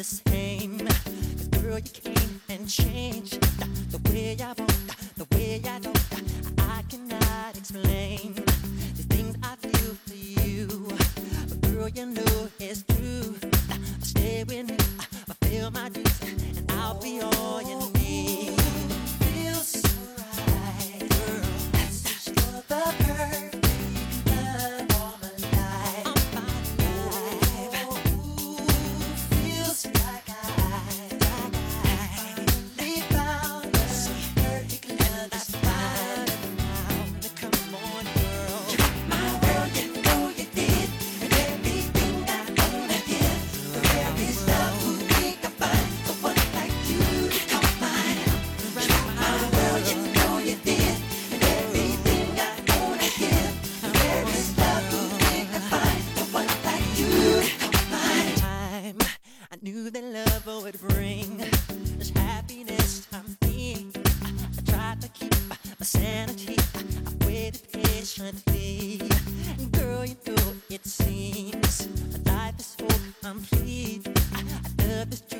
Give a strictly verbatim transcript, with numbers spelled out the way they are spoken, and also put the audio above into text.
same. 'Cause girl, you came and changed the way I walk, the way I talk. I cannot explain the things I feel for you. But girl, you know it's true. I stay with you, I feel my dreams, and I'll be all you need. Feels so right, girl. That's just for the perfect love all my life. All my life. Ooh, feels like I, like I finally found the perfect love that's fine. Now, come on, girl. You got my world, you know you did, and everything I own I give. The rarest love who we can find, the one like you to come mine. You got my world, you know you did, and everything I own I give. The rarest love who we can find, the one like you to come mine. Time I knew that love would bring this happiness I'm feeling. I tried to keep my sanity. I waited patiently. Girl, you know it seems life is so complete. I love this.